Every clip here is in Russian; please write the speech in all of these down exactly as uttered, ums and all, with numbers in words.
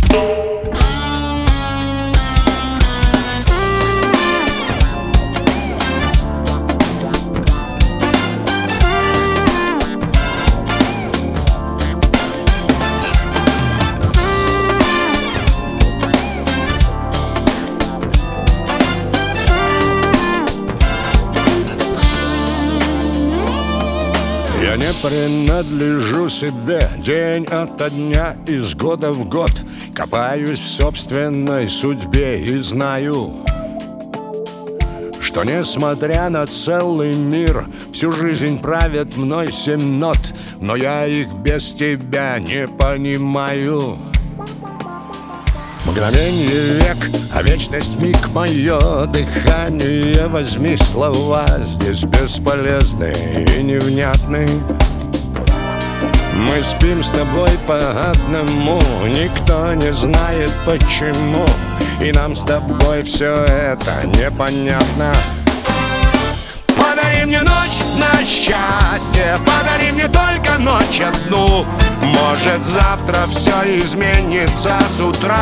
Я не принадлежу себе, день ото дня, из года в год копаюсь в собственной судьбе и знаю, что несмотря на целый мир, всю жизнь правят мной семь нот, но я их без тебя не понимаю. Мгновенье век, а вечность миг, мое дыхание. Возьми слова, здесь бесполезные и невнятные. Мы спим с тобой по одному, никто не знает почему, и нам с тобой все это непонятно. Подари мне ночь на счастье, подари мне только ночь одну. Может, завтра все изменится с утра.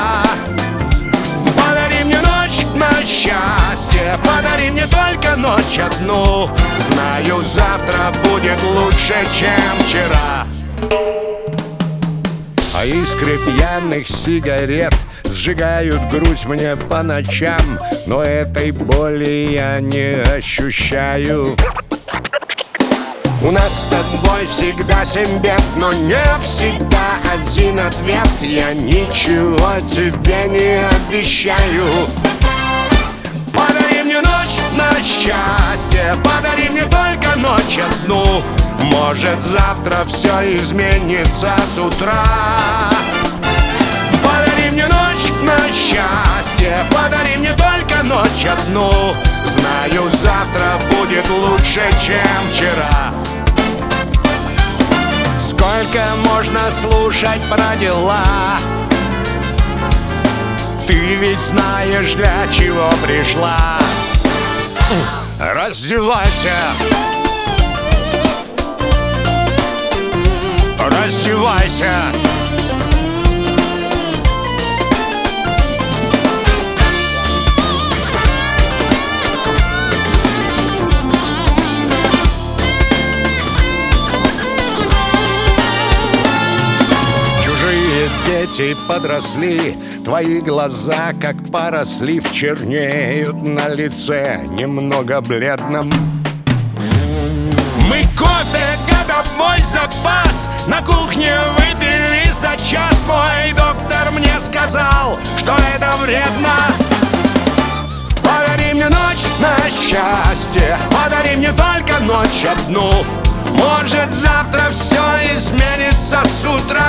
Подари мне ночь на счастье, подари мне только ночь одну. Знаю, завтра будет лучше, чем вчера. А искры пьяных сигарет сжигают грудь мне по ночам, но этой боли я не ощущаю. У нас с тобой всегда семь бед, но не всегда один ответ. Я ничего тебе не обещаю. Подари мне ночь на счастье, подари мне только ночь одну. Может, завтра все изменится с утра. Подари мне ночь на счастье, подари мне только ночь одну. Знаю, завтра будет лучше, чем вчера. Сколько можно слушать про дела? Ты ведь знаешь, для чего пришла. Раздевайся, раздевайся. Дети подросли, твои глаза, как порослив, чернеют на лице немного бледном. Мы кофе, годовой запас на кухне выпили за час. Твой доктор мне сказал, что это вредно. Подари мне ночь на счастье, подари мне только ночь одну. Может, завтра все изменится с утра.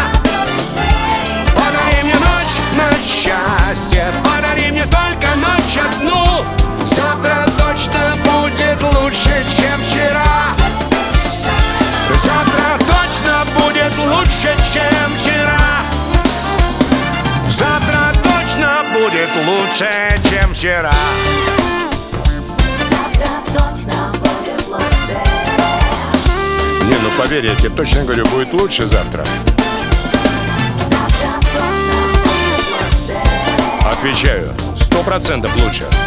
Подари мне ночь на счастье, подари мне только ночь одну. Завтра точно будет лучше, чем вчера. Завтра точно будет лучше, чем вчера. Завтра точно будет лучше, чем вчера. Завтра точно будет лучше. Не, ну поверь, я тебе точно говорю, будет лучше завтра. Отвечаю, сто процентов лучше.